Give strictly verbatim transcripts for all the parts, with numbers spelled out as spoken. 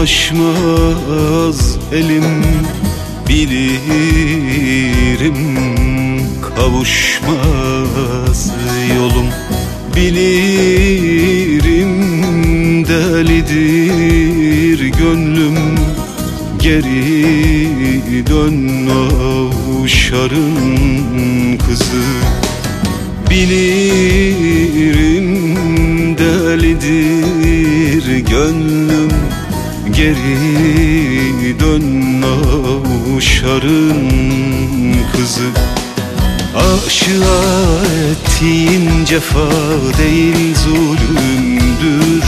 ulaşmaz elim, bilirim kavuşmaz yolum. Bilirim delidir gönlüm, geri dön avşarın kızı. Bilirim delidir gönlüm, geri dön avşarın kızı. Aşığa ettiğin cefa değil zulümdür,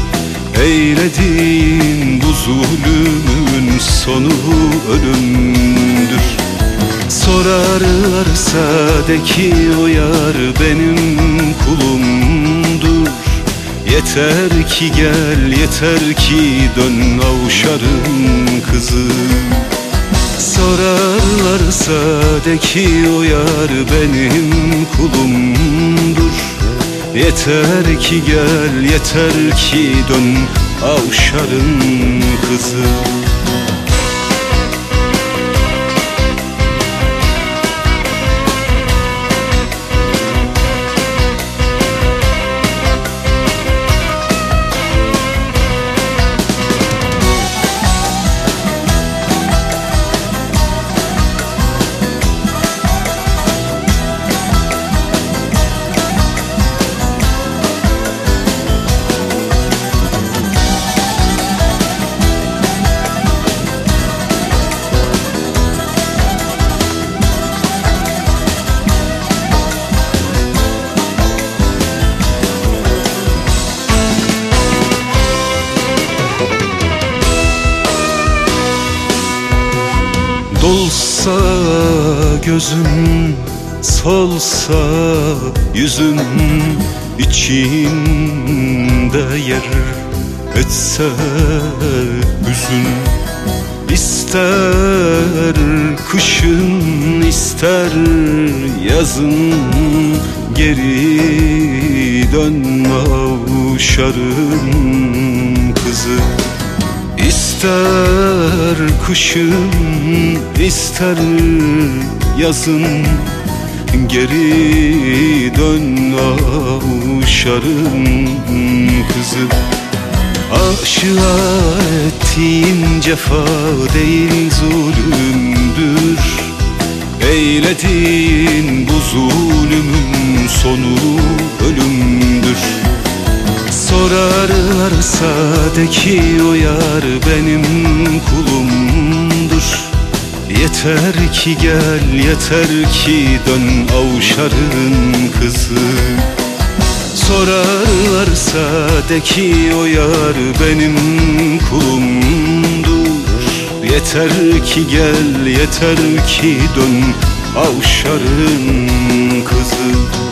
eylediğin bu zulümün sonu ölümdür. Sorarlarsa de ki o yar benim kulumdur. Yeter ki gel, yeter ki dön avşarın kızı. Sorarlarsa de ki o yar benim kulumdur. Yeter ki gel, yeter ki dön avşarın kızı. Dolsa gözüm, solsa yüzüm, içimde yer etse hüzün. İster kışın, ister yazın, geri dön avşarın kızı. İster kışın, ister yazın, geri dön avşarın kızı. Aşığa ettiğin cefa değil zulümdür, eylediğin bu zulümün sonu ölümdür. Sorarlarsa de ki o yar benim kulumdur. Yeter ki gel, yeter ki dön avşarın kızı. Sorarlarsa de ki o yar benim kulumdur. Yeter ki gel, yeter ki dön avşarın kızı.